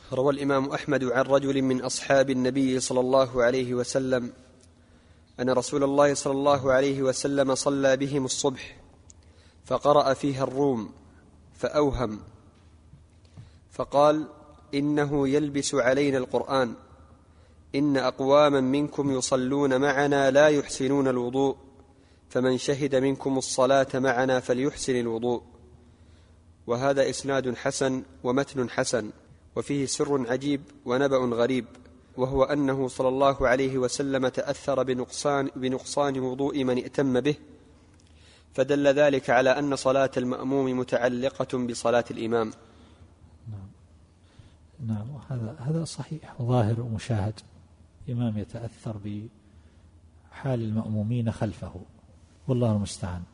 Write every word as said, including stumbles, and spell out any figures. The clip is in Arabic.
روى الإمام أحمد عن رجل من أصحاب النبي صلى الله عليه وسلم أن رسول الله صلى الله عليه وسلم صلى بهم الصبح فقرأ فيها الروم فأوهم فقال: إنه يلبس علينا القرآن، إن أقواما منكم يصلون معنا لا يحسنون الوضوء، فمن شهد منكم الصلاة معنا فليحسن الوضوء. وهذا إسناد حسن ومتن حسن، وفيه سر عجيب ونبأ غريب، وهو أنه صلى الله عليه وسلم تأثر بنقصان, بنقصان وضوء من ائتم به، فدل ذلك على أن صلاة المأموم متعلقة بصلاة الإمام. نعم, نعم هذا هذا صحيح وظاهر ومشاهد. الإمام يتأثر بحال المأمومين خلفه، والله المستعان.